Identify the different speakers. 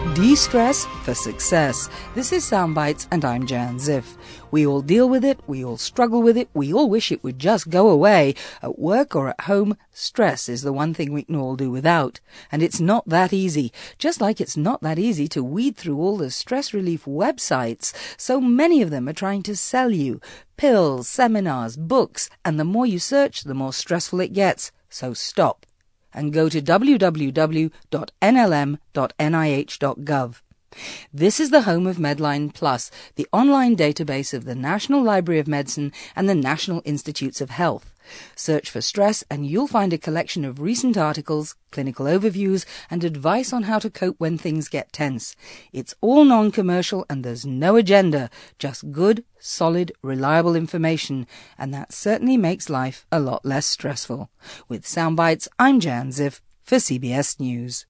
Speaker 1: De-stress for success. This is Soundbites and I'm Jan Ziff. We all deal with it, we all struggle with it, we all wish it would just go away. At work or at home, stress is the one thing we can all do without. And it's not that easy. Just like it's not that easy to weed through all the stress relief websites. So many of them are trying to sell you pills, seminars, books, and the more you search, the more stressful it gets. So stop and go to www.nlm.nih.gov. This is the home of Medline Plus, the online database of the National Library of Medicine and the National Institutes of Health. Search for stress and you'll find a collection of recent articles, clinical overviews, and advice on how to cope when things get tense. It's all non-commercial and there's no agenda, just good, solid, reliable information, and that certainly makes life a lot less stressful. With Soundbites, I'm Jan Ziff for CBS News.